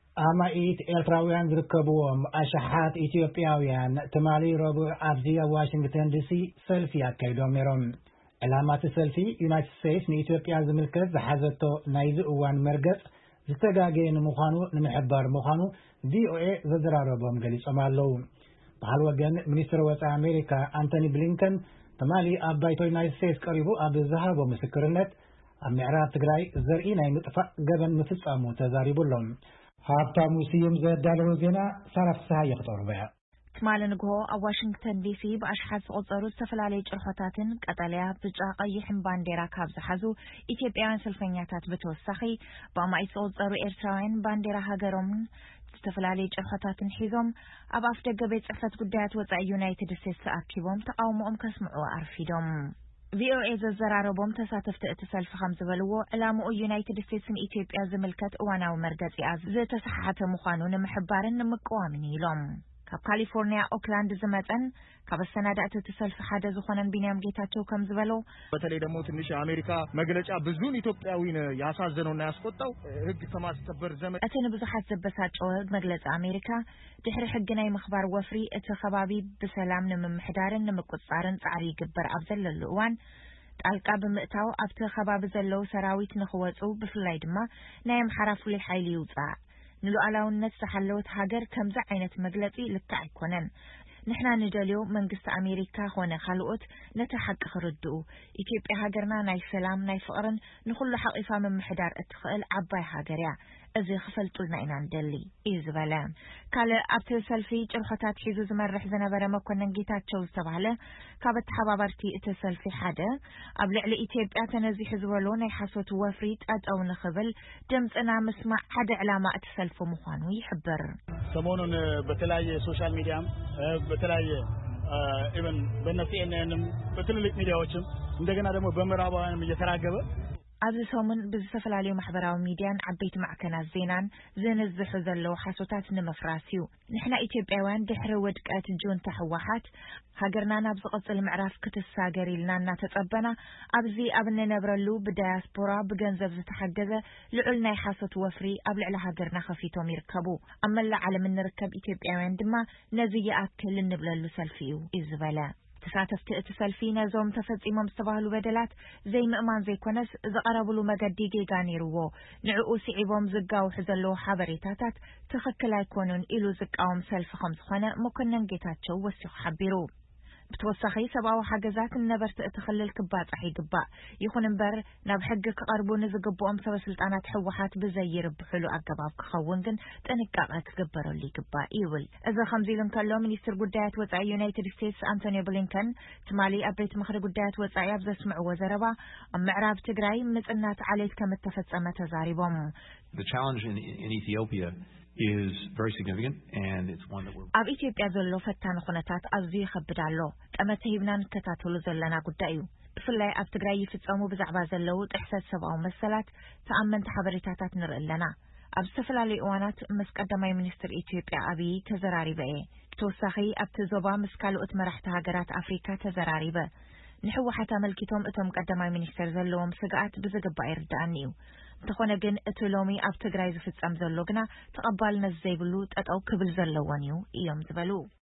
አማኢት ኤርትራውያን ዝርከብዎም አሽሓት ኢትዮጵያውያን ተማሊ ረቡዕ አብዚ ዋሽንግተን ዲሲ ሰልፊ ያካይዶም ነይሮም። ዕላማት ሰልፊ ዩናይትድ ስቴትስ ንኢትዮጵያ ዝምልከት ዝሓዘቶ ናይዚ እዋን መርገጽ ዝተጋገየ ንምዃኑ ንምሕባር ምዃኑ ቪኦኤ ዘዘራረቦም ገሊጾም ኣለዉ። ባህል ወገን ሚኒስትር ወፃኢ አሜሪካ አንቶኒ ብሊንከን ተማሊ ኣብ ባይቶ ዩናይትድ ስቴትስ ቀሪቡ ኣብ ዝሃቦ ምስክርነት ኣብ ምዕራብ ትግራይ ዘርኢ ናይ ምጥፋእ ገበን ምፍጻሙ ተዛሪቡሎም። ሀብታሙ ስዩም ዘዳለው ዜና ሳራፍሳ ይቅጠሩበያ ትማለንጎ ኣብ ዋሽንግተን ዲሲ በአሽሓት ዝቆጸሩ ዝተፈላለዩ ጭርሖታትን ቀጠልያ ብጫ ቀይሕን ባንዴራ ካብ ዝሓዙ ኢትዮጵያውያን ሰልፈኛታት ብተወሳኺ በአማኢት ዝቆጸሩ ኤርትራውያን ባንዴራ ሃገሮምን ዝተፈላለዩ ጭርሖታትን ሒዞም ኣብ ኣፍ ደገ ቤት ጽሕፈት ጉዳያት ወጻኢ ዩናይትድ ስቴትስ ተኣኪቦም ተቃውሞኦም ከስምዑ ኣርፊዶም። ቪኦኤ ዘዘራረቦም ተሳተፍቲ እቲ ሰልፊ ከም ዝበልዎ ዕላምኡ ዩናይትድ ስቴትስን ኢትዮጵያ ዝምልከት እዋናዊ መርገጺኣ ዝተሰሓሓተ ምዃኑ ንምሕባርን ንምቅዋምን ኢሎም። ካብ ካሊፎርኒያ ኦክላንድ ዝመጸን ካብ ሰናዳእቲ እቲ ሰልፊ ሓደ ዝኾነን ቢንያም ጌታቸው ከም ዝበለው በተለይ ደግሞ ትንሽ የአሜሪካ መግለጫ ብዙን ኢትዮጵያዊን ያሳዘነውና ያስቆጣው ሕግ ከማስከበር ዘመን እቲ ንብዙሓት ዘበሳጨወ መግለጫ አሜሪካ ድሕሪ ሕጊ ናይ ምኽባር ወፍሪ እቲ ከባቢ ብሰላም ንምምሕዳርን ንምቁጽጻርን ጻዕሪ ይግበር ኣብ ዘለሉ እዋን ጣልቃ ብምእታው ኣብቲ ከባቢ ዘለው ሰራዊት ንኽወጹ ብፍላይ ድማ ናይ ኣምሓራ ፍሉይ ሓይሊ ይውጻእ ንሉዓላውነት ዝሓለወት ሃገር ከምዛ ዓይነት መግለጺ ልክዕ ኣይኮነን። ንሕና ንደልዮ መንግስቲ አሜሪካ ኾነ ካልኦት ነቲ ሓቂ ክርድኡ ኢትዮጵያ ሃገርና ናይ ሰላም ናይ ፍቕርን ንኹሉ ሓቂፋ ምምሕዳር እትኽእል ዓባይ ሃገር እያ እዚ ክፈልጡልና ኢና ንደሊ እዩ ዝበለ። ካልእ ኣብቲ ሰልፊ ጭርሖታት ሒዙ ዝመርሕ ዝነበረ መኮነን ጌታቸው ዝተባህለ ካብ ተሓባበርቲ እቲ ሰልፊ ሓደ ኣብ ልዕሊ ኢትዮጵያ ተነዚሑ ዝበሎ ናይ ሓሶት ወፍሪ ጠጠው ንኽብል ድምፅና ምስማዕ ሓደ ዕላማ እቲ ሰልፊ ምዃኑ ይሕብር። ሰሞኑን በተለያየ ሶሻል ሚዲያም በተለያየ ኢቨን በነሲኤንኤንም በትልልቅ ሚዲያዎችም እንደገና ደግሞ በምዕራባውያንም እየተራገበ ኣብዚ ሰሙን ብዝተፈላለዩ ማሕበራዊ ሚድያን ዓበይቲ ማዕከናት ዜናን ዝንዝሑ ዘለው ሓሶታት ንምፍራስ እዩ። ንሕና ኢትዮጵያውያን ድሕሪ ውድቀት ጁንታ ህወሓት ሃገርና ናብ ዝቕጽል ምዕራፍ ክትሳገር ኢልና እናተጸበና ኣብዚ ኣብ እንነብረሉ ብዳያስፖራ ብገንዘብ ዝተሓገዘ ልዑል ናይ ሓሶት ወፍሪ ኣብ ልዕሊ ሃገርና ከፊቶም ይርከቡ። ኣብ መላእ ዓለም እንርከብ ኢትዮጵያውያን ድማ ነዚ ይኣክል እንብለሉ ሰልፊ እዩ ዝበለ። ተሳተፍቲ እቲ ሰልፊ ነዞም ተፈጺሞም ዝተባህሉ በደላት ዘይምእማን ዘይኮነስ ዝቐረብሉ መገዲ ጌጋ ነይርዎ ንዕኡ ስዒቦም ዝጋውሑ ዘለው ሓበሬታታት ትኽክል ኣይኮኑን ኢሉ ዝቃወም ሰልፊ ከም ዝኾነ መኮነን ጌታቸው ወሲኹ ሓቢሩ። ብተወሳኺ ሰብኣዊ ሓገዛት ነበርቲ እቲ ክልል ክባጻሕ ይግባእ ይኹን እምበር ናብ ሕጊ ክቐርቡ ንዝግብኦም ሰበስልጣናት ህወሓት ብዘይርብሕሉ ኣገባብ ክኸውን ግን ጥንቃቐ ክግበረሉ ይግባእ ይብል። እዚ ከምዚ ኢሉ እንከሎ ሚኒስትር ጉዳያት ወጻኢ ዩናይትድ ስቴትስ አንቶኒ ብሊንከን ትማሊ ኣብ ቤት ምክሪ ጉዳያት ወጻኢ ኣብ ዘስምዕዎ ዘረባ ኣብ ምዕራብ ትግራይ ምጽናት ዓሌት ከም እተፈጸመ ተዛሪቦም። The challenge in Ethiopia is very significant and it's one that we're ኣብ ኢትዮጵያ ዘሎ ፈታኒ ኩነታት ኣዝዩ ይከብድ ኣሎ። ጠመተ ሂብና ንከታተሉ ዘለና ጉዳይ እዩ። ብፍላይ ኣብ ትግራይ ይፍጸሙ ብዛዕባ ዘለው ጥሕሰት ሰብኣዊ መሰላት ተኣመንቲ ሓበሬታታት ንርኢ ኣለና። ኣብ ዝተፈላለዩ እዋናት ምስ ቀዳማይ ሚኒስትር ኢትዮጵያ አብይ ተዘራሪበ እየ። ብተወሳኺ ኣብቲ ዞባ ምስ ካልኦት መራሕቲ ሃገራት ኣፍሪካ ተዘራሪበ። ንሕወሓት ኣመልኪቶም እቶም ቀዳማይ ሚኒስትር ዘለዎም ስግኣት ብዝግባእ ይርዳእኒ እዩ። እንተኾነ ግን እቲ ሎሚ ኣብ ትግራይ ዝፍጸም ዘሎ ግና ተቐባልነት ዘይብሉ ጠጠው ክብል ዘለዎን እዩ እዮም ዝበሉ።